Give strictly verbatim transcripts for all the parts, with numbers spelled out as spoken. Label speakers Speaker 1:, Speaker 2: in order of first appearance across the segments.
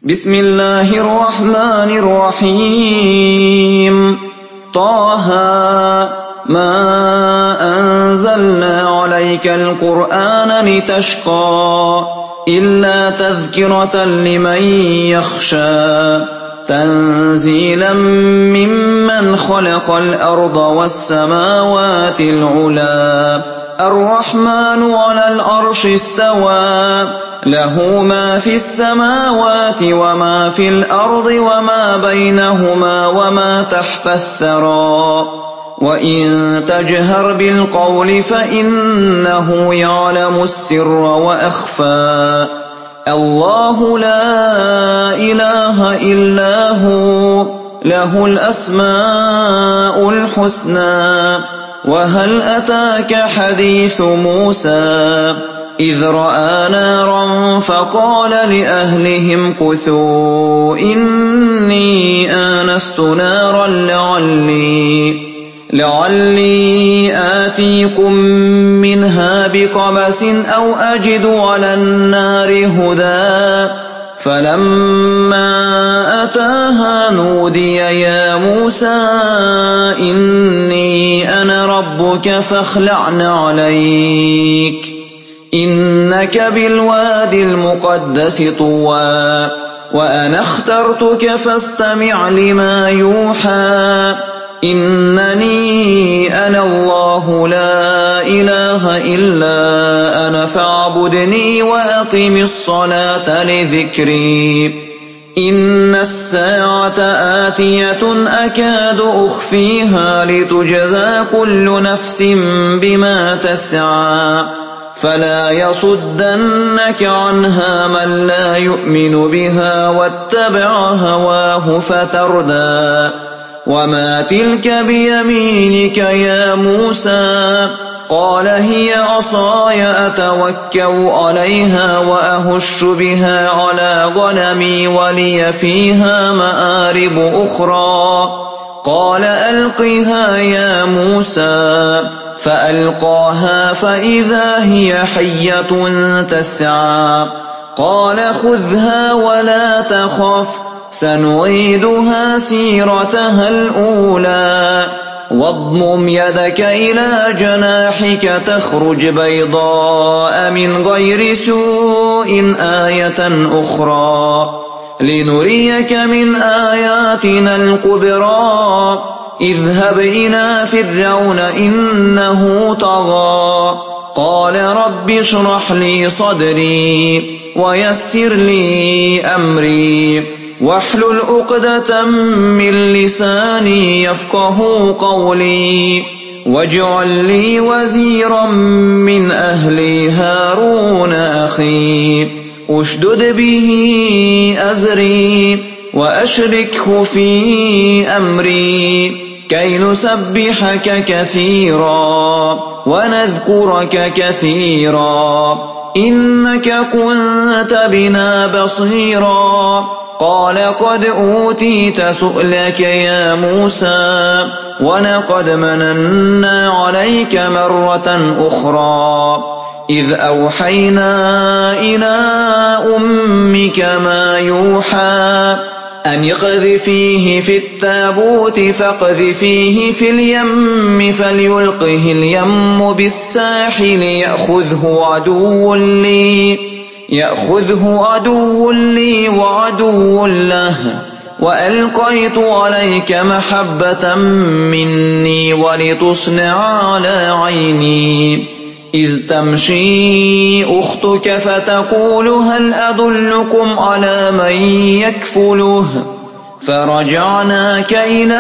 Speaker 1: بسم الله الرحمن الرحيم طه ما أنزلنا عليك القرآن لتشقى إلا تذكرة لمن يخشى تنزيلا ممن خلق الأرض والسماوات العلى الرحمن على العرش استوى له ما في السماوات وما في الأرض وما بينهما وما تحت الثرى وإن تجهر بالقول فإنه يعلم السر وأخفى الله لا إله إلا هو له الأسماء الحسنى وهل أتاك حديث موسى إذ رأى نارا فقال لأهلهم كثوا إني آنست نارا لعلي, لعلي آتيكم منها بقبس أو أجد على النار هدى فلما أتاها نودي يا موسى إني أنا ربك فاخلع عليك إنك بالوادي المقدس طوى وأنا اخترتك فاستمع لما يوحى إنني أنا الله لا إله إلا أنا فاعبدني وأقم الصلاة لذكري إن الساعة آتية أكاد أخفيها لتجزى كل نفس بما تسعى فلا يصدنك عنها من لا يؤمن بها واتبع هواه فتردى وما تلك بيمينك يا موسى قال هي عصاي أتوكأ عليها وأهش بها على غنمي ولي فيها مآرب أخرى قال ألقها يا موسى فألقاها فإذا هي حية تسعى قال خذها ولا تخف سنعيدها سيرتها الأولى واضمم يدك إلى جناحك تخرج بيضاء من غير سوء آية أخرى لنريك من آياتنا الكبرى اذهب إلى فرعون إنه طغى قال رب اشرح لي صدري ويسر لي أمري واحلل عقدة من لساني يفقه قولي واجعل لي وزيرا من أهلي هارون أخي اشدد به أزري وأشركه في أمري كي نسبحك كثيرا ونذكرك كثيرا إنك كنت بنا بصيرا قال قد أوتيت سؤلك يا موسى ولقد مننا عليك مرة أخرى إذ أوحينا إلى أمك ما يوحى أن اقذفيه في التابوت فاقذفيه في اليم فليلقه اليم بالساحل يأخذه عدو لي يأخذه عدو لي وعدو له وألقيت عليك محبة مني ولتصنع على عيني إذ تمشي أختك فتقول هل أدلكم على من يكفله فرجعناك إلى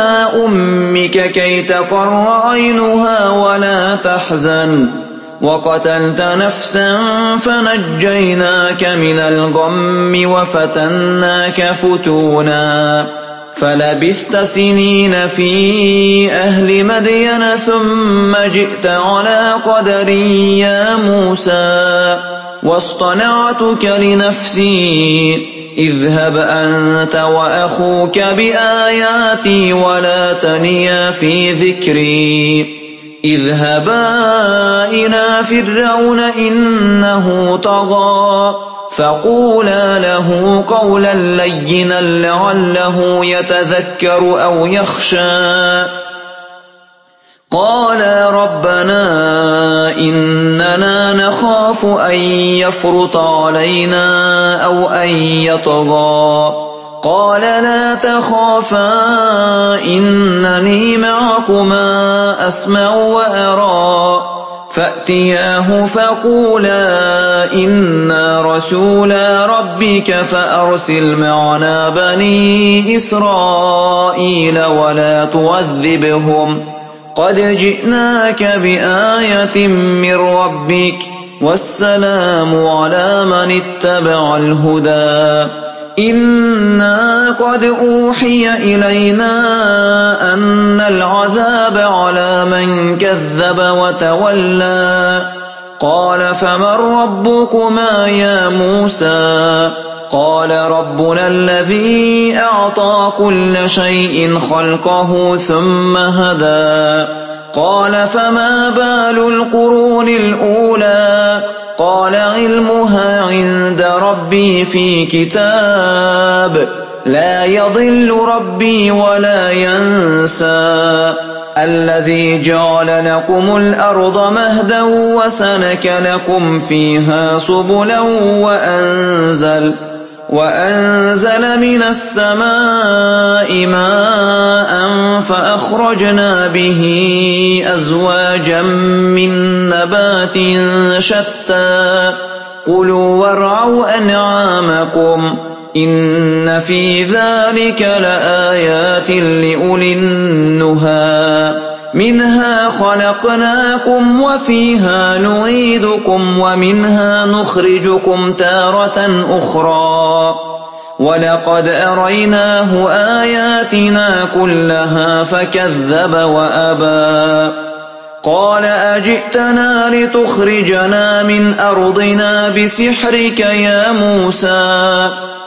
Speaker 1: أمك كي تقر عينها ولا تحزن وقتلت نفسا فنجيناك من الغم وفتناك فتونا فلبثت سنين في أهل مدين ثم جئت على قدري يا موسى واصطنعتك لنفسي اذهب أنت وأخوك بآياتي ولا تنيا في ذكري اذهبا إلى فرعون إنه طغى فقولا له قولا لينا لعله يتذكر أو يخشى. قالا ربنا إننا نخاف أن يفرط علينا أو أن يطغى. قال لا تخافا إنني معكما أسمع وأرى. فأتياه فقولا إنا رسولا ربك فأرسل معنا بني إسرائيل ولا تعذبهم قد جئناك بآية من ربك والسلام على من اتبع الهدى. إنا قد أوحي إلينا أن العذاب على من كذب وتولى. قال فمن ربكما يا موسى؟ قال ربنا الذي أعطى كل شيء خلقه ثم هدى. قال فما بال القرون الأولى؟ قال علمها عند ربي في كتاب لا يضل ربي ولا ينسى. الذي جعل لكم الأرض مهدا وسلك لكم فيها سبلا وأنزل وأنزل من السماء ماء فأخرجنا به أزواجا من نبات شتى. كلوا وارعوا أنعامكم إن في ذلك لآيات لأولي النهى. منها خلقناكم وفيها نعيدكم ومنها نخرجكم تارة أخرى. ولقد أريناه آياتنا كلها فكذب وأبى. قال أجئتنا لتخرجنا من أرضنا بسحرك يا موسى؟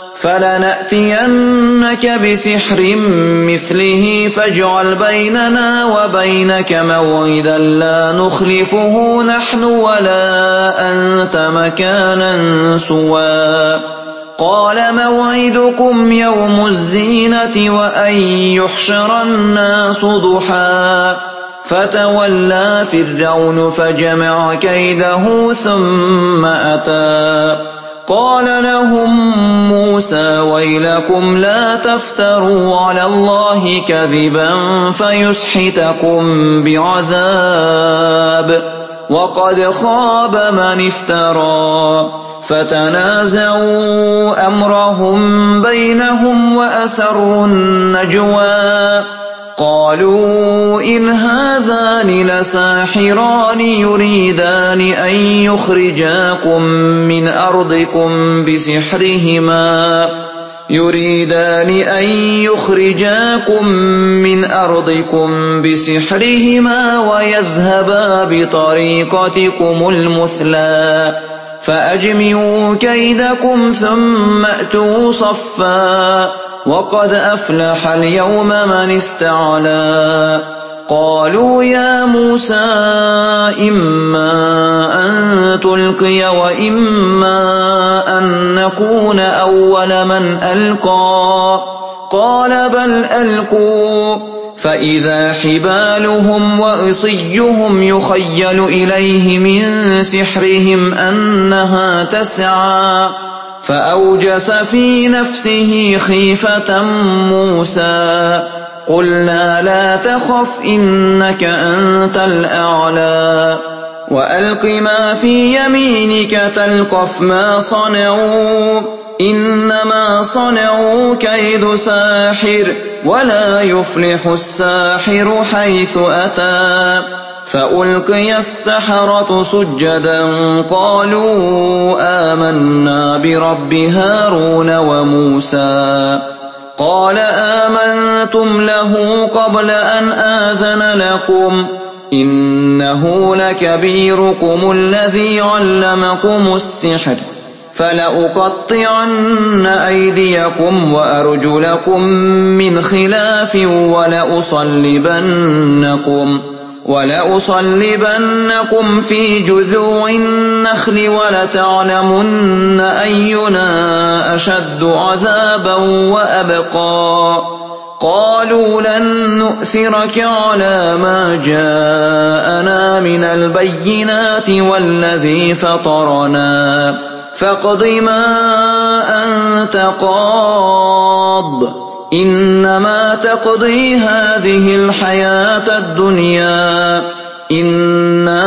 Speaker 1: فلنأتينك بسحر مثله فاجعل بيننا وبينك موعدا لا نخلفه نحن ولا أنت مكانا سوى. قال موعدكم يوم الزينة وأن يحشر الناس ضحى. فتولى فرعون فجمع كيده ثم أتى. قال لهم موسى ويلكم لا تفتروا على الله كذبا فيسحتكم بعذاب وقد خاب من افترى. فتنازعوا أمرهم بينهم وأسروا النجوى. قالوا إن هذان لساحران يريدان أن يخرجاكم من أرضكم بسحرهما يريدان أن يخرجاكم من أرضكم بسحرهما ويذهبا بطريقتكم المثلى. فأجمعوا كيدكم ثم أتوا صفا وقد أفلح اليوم من استعلى. قالوا يا موسى إما أن تلقي وإما أن نكون أول من ألقى. قال بل ألقوا. فإذا حبالهم وعصيهم يخيل إليه من سحرهم أنها تسعى. فأوجس في نفسه خيفة موسى. قلنا لا تخف إنك أنت الأعلى وألق ما في يمينك تلقف ما صنعوا إنما صنعوا كيد ساحر ولا يفلح الساحر حيث أتى. فألقي السحرة سجدا قالوا آمنا برب هارون وموسى. قال آمنتم له قبل أن آذن لكم إنه لكبيركم الذي علمكم السحر فلأقطعن أيديكم وأرجلكم من خلاف ولأصلبنكم وَلَأُصَلِّبَنَّكُمْ فِي جُذُوعِ النَّخْلِ وَلَتَعْلَمُنَّ أَيُّنَا أَشَدُّ عَذَابًا وَأَبْقَىٰ قَالُوا لَن نُّؤْثِرَكَ عَلَىٰ مَا جَاءَنَا مِنَ الْبَيِّنَاتِ وَالَّذِي فَطَرَنَا فَاقْضِ مَا أَنتَ قَاضٍ إِنَّمَا تَقْضِي هَٰذِهِ الْحَيَاةَ الدُّنْيَا إِنَّا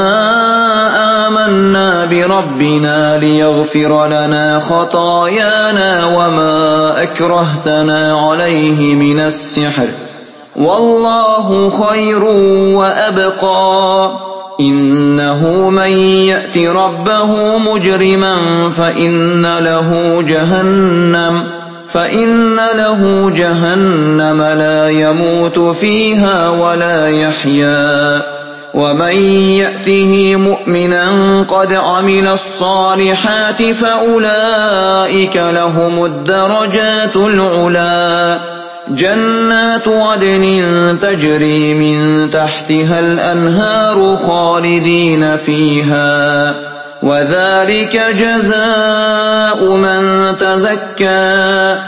Speaker 1: آمَنَّا بِرَبِّنَا لِيَغْفِرَ لَنَا خَطَايَانَا وَمَا أَكْرَهْتَنَا عَلَيْهِ مِنَ السِّحْرِ وَاللَّهُ خَيْرٌ وَأَبْقَىٰ إِنَّهُ مَن يَأْتِ رَبَّهُ مُجْرِمًا فَإِنَّ لَهُ جَهَنَّمَ فَإِنَّ لَهُ جَهَنَّمَ لَا يَمُوتُ فِيهَا وَلَا يَحْيَىٰ وَمَن يَأْتِهِ مُؤْمِنًا قَدْ عَمِلَ الصَّالِحَاتِ فَأُولَٰئِكَ لَهُمُ الدَّرَجَاتُ الْعُلَىٰ جَنَّاتُ عَدْنٍ تَجْرِي مِن تَحْتِهَا الْأَنْهَارُ خَالِدِينَ فِيهَا وَذَٰلِكَ جَزَاءُ مَن تَزَكَّىٰ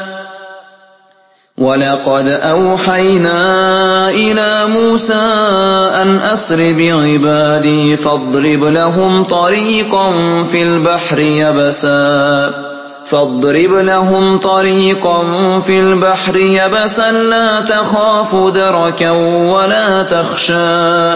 Speaker 1: وَلَقَدْ أَوْحَيْنَا إِلَىٰ مُوسَىٰ أَنْ أَسْرِ بِعِبَادِي فَاضْرِبْ لَهُمْ طَرِيقًا فِي الْبَحْرِ يَبَسًا فاضرب لهم طريقا في البحر يبسا لا تخاف دركا ولا تخشى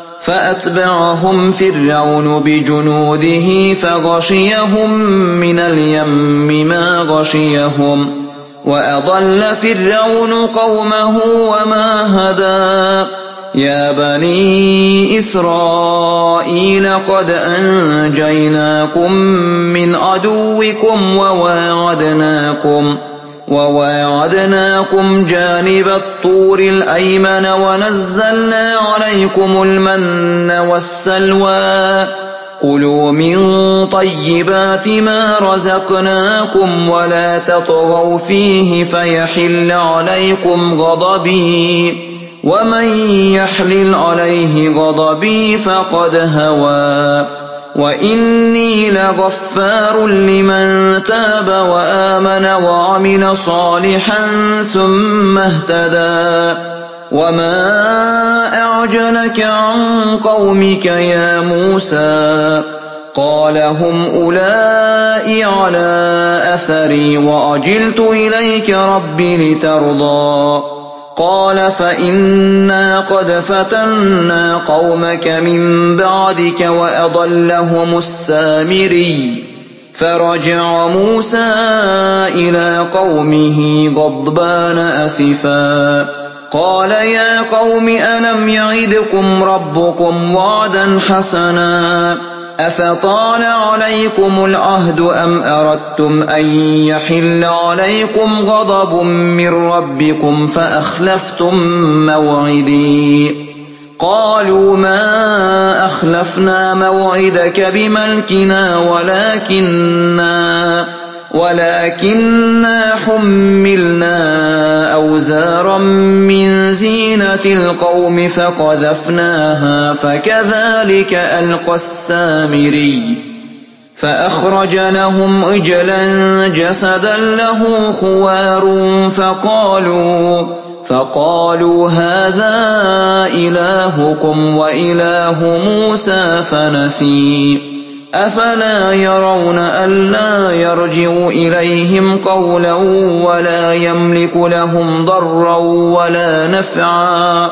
Speaker 1: فأتبعهم فرعون بجنوده فغشيهم من اليم ما غشيهم وأضل فرعون قومه وما هدى يا بني إسرائيل قد أنجيناكم من عدوكم وواعدناكم وواعدناكم جانب الطور الأيمن ونزلنا عليكم المن والسلوى كلوا من طيبات ما رزقناكم ولا تطغوا فيه فيحل عليكم غضبي ومن يحلل عليه غضبي فقد هوى وإني لغفار لمن تاب وآمن وعمل صالحا ثم اهتدى وما أعجلك عن قومك يا موسى قال هم أولئك على أثري وعجلت إليك رب لترضى قال فإنا قد فتنا قومك من بعدك وأضلهم السامري فرجع موسى إلى قومه غضبان أسفا قال يا قوم ألم يعدكم ربكم وعدا حسنا أفطال عليكم العهد أم أردتم أن يحل عليكم غضب من ربكم فأخلفتم موعدي قالوا ما أخلفنا موعدك بملكنا ولكننا ولكننا حملنا أوزارا من زينة القوم فقذفناها فكذلك ألقى السامري فأخرج لهم عجلا جسدا له خوار فقالوا فقالوا هذا إلهكم وإله موسى فنسي أفلا يرون ألا يرجع إليهم قولا ولا يملك لهم ضرا ولا نفعا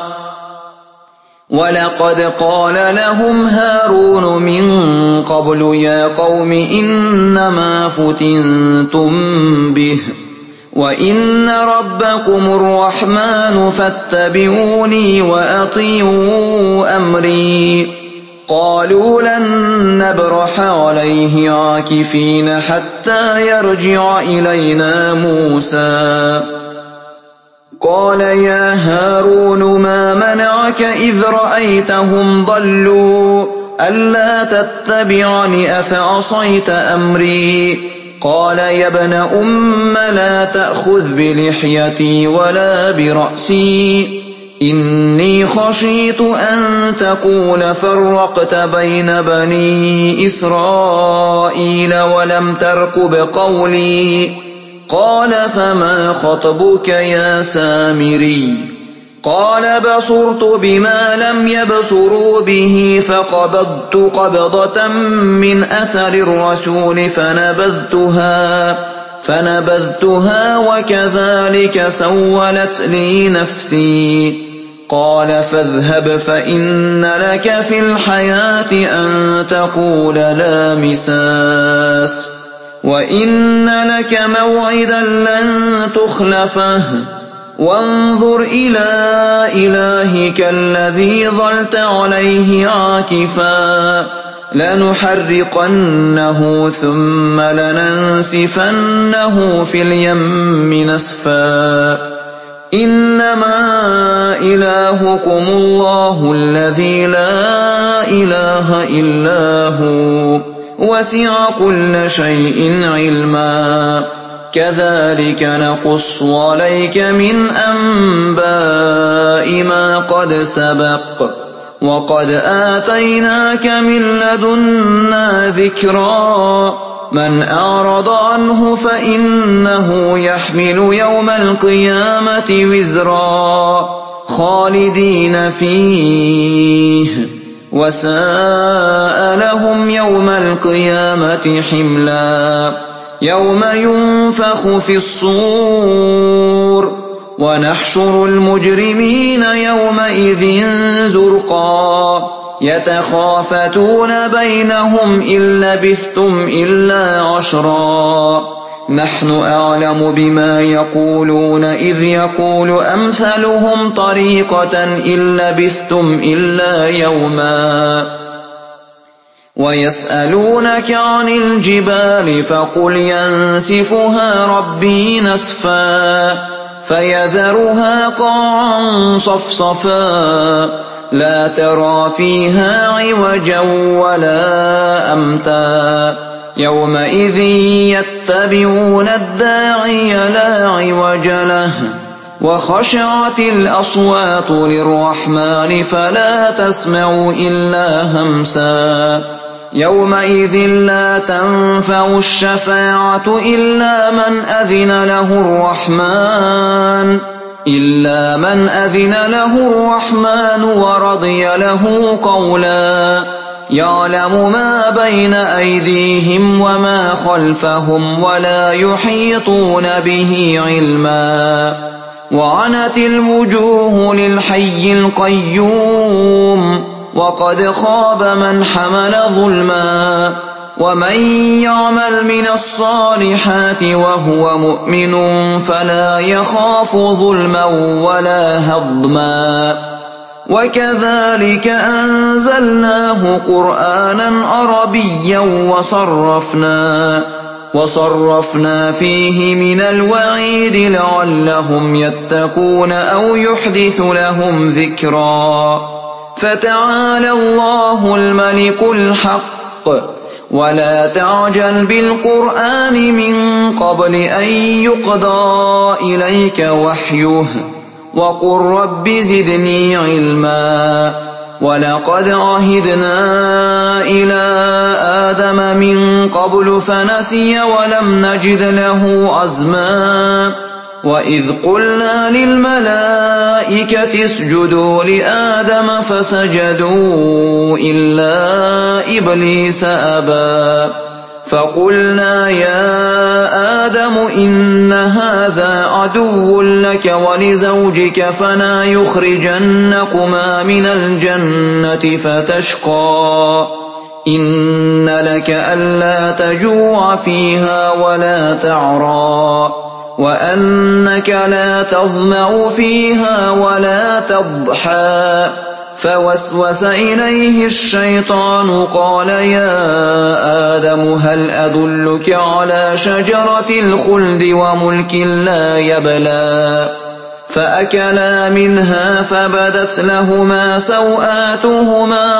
Speaker 1: ولقد قال لهم هارون من قبل يا قوم إنما فتنتم به وإن ربكم الرحمن فاتبعوني وأطيعوا أمري قالوا لن نبرح عليه عاكفين حتى يرجع إلينا موسى قال يا هارون ما منعك إذ رأيتهم ضلوا ألا تتبعني أفعصيت أمري قال يا ابن أم لا تأخذ بلحيتي ولا برأسي إني خشيت أن تقول فرقت بين بني إسرائيل ولم ترقب قولي قال فما خطبك يا سامري قال بصرت بما لم يبصروا به فقبضت قبضة من أثر الرسول فنبذتها فنبذتها وكذلك سولت لي نفسي قال فاذهب فإن لك في الحياة أن تقول لا مساس وإن لك موعدا لن تخلفه وانظر إلى إلهك الذي ظلت عليه عاكفا لنحرقنه ثم لننسفنه في اليم نسفا إنما إلهكم الله الذي لا إله إلا هو وسع كل شيء علما كذلك نقص عليك من أنباء ما قد سبق وقد آتيناك من لدنا ذكرا من أعرض عنه فإنه يحمل يوم القيامة وزرا خالدين فيه وساء لهم يوم القيامة حملا يوم ينفخ في الصور ونحشر المجرمين يومئذ زرقا يتخافتون بينهم إن لبثتم إلا عشرا نحن أعلم بما يقولون إذ يقول أمثلهم طريقة إن لبثتم إلا يوما ويسألونك عن الجبال فقل ينسفها ربي نسفا فيذرها قاعا صفصفا لا ترى فيها عوجا ولا أمتا يومئذ يتبعون الداعي لا عوج له وخشعت الأصوات للرحمن فلا تسمع إلا همسا يومئذ لا تنفع الشفاعة إلا من أذن له الرحمن إلا من أذن له الرحمن ورضي له قولا يعلم ما بين أيديهم وما خلفهم ولا يحيطون به علما وعنت الوجوه للحي القيوم وقد خاب من حمل ظلما ومن يعمل من الصالحات وهو مؤمن فلا يخاف ظلما ولا هضما وكذلك أنزلناه قرآنا عربيا وصرفنا وصرفنا فيه من الوعيد لعلهم يتقون أو يحدث لهم ذكرا فتعالى الله الملك الحق ولا تعجل بالقرآن من قبل أن يقضى إليك وحيه وقل رب زدني علما ولقد عهدنا إلى آدم من قبل فنسي ولم نجد له عزما وإذ قلنا للملائكة اسجدوا لآدم فسجدوا إلا إبليس أبى فقلنا يا آدم إن هذا عدو لك ولزوجك فلا يخرجنكما من الجنة فتشقى إن لك ألا تجوع فيها ولا تعرى وأنك لا تظمأ فيها ولا تضحى فوسوس إليه الشيطان قال يا آدم هل أدلك على شجرة الخلد وملك لا يبلى فأكلا منها فبدت لهما سوآتهما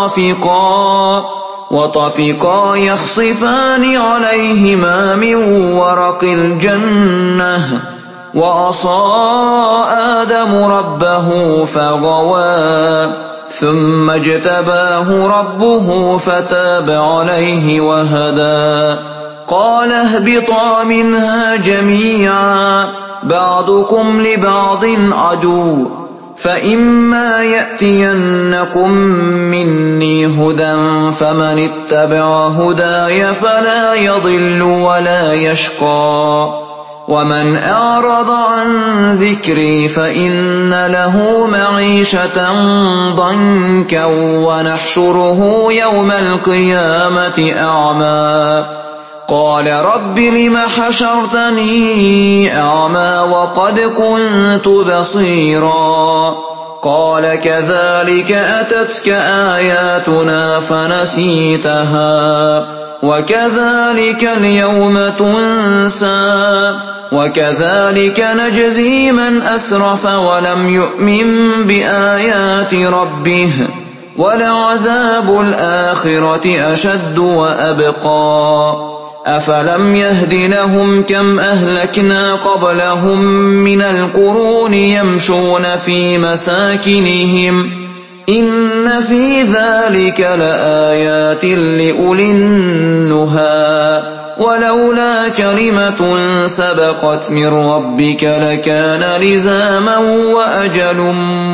Speaker 1: وطفقا وطفقا يخصفان عليهما من ورق الجنة وعصى آدم ربه فغوى ثم اجتباه ربه فتاب عليه وهدى قال اهبطا منها جميعا بعضكم لبعض عدو فإما يأتينكم مني هدى فمن اتبع هداي فلا يضل ولا يشقى ومن أعرض عن ذكري فإن له معيشة ضنكا ونحشره يوم القيامة أعمى قال رب لم حشرتني أعمى وقد كنت بصيرا قال كذلك أتتك آياتنا فنسيتها وكذلك اليوم تنسى وكذلك نجزي من أسرف ولم يؤمن بآيات ربه ولعذاب الآخرة أشد وأبقى أفلم يهد لهم كم أهلكنا قبلهم من القرون يمشون في مساكنهم إن في ذلك لآيات لأولي النهى ولولا كلمة سبقت من ربك لكان لزاما وأجل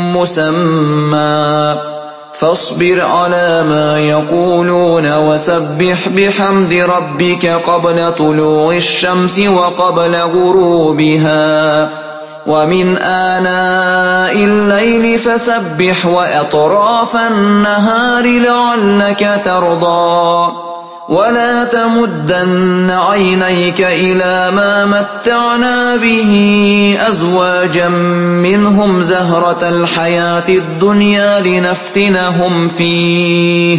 Speaker 1: مسمى فاصبر على ما يقولون وسبح بحمد ربك قبل طلوع الشمس وقبل غروبها ومن آناء الليل فسبح وأطراف النهار لعلك ترضى ولا تمدن عينيك إلى ما متعنا به أزواجا منهم زهرة الحياة الدنيا لنفتنهم فيه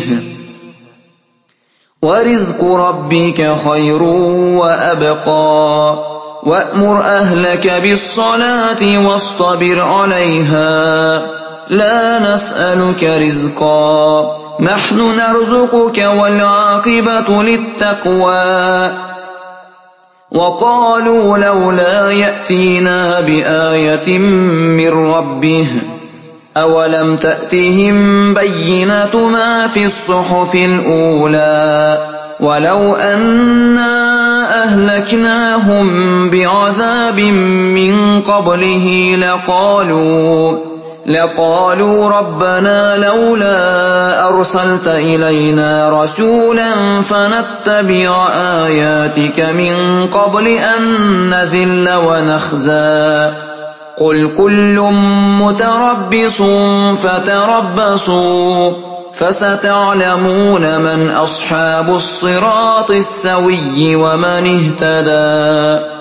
Speaker 1: ورزق ربك خير وأبقى وأمر أهلك بالصلاة واصطبر عليها لا نسألك رزقا نحن نرزقك والعاقبة للتقوى وقالوا لولا يأتينا بآية من ربه أولم تأتهم بينة ما في الصحف الأولى ولو أنا أهلكناهم بعذاب من قبله لقالوا لقالوا ربنا لولا أرسلت إلينا رسولا فنتبع آياتك من قبل أن نذل ونخزى قل كل متربص فتربصوا فستعلمون من أصحاب الصراط السوي ومن اهتدى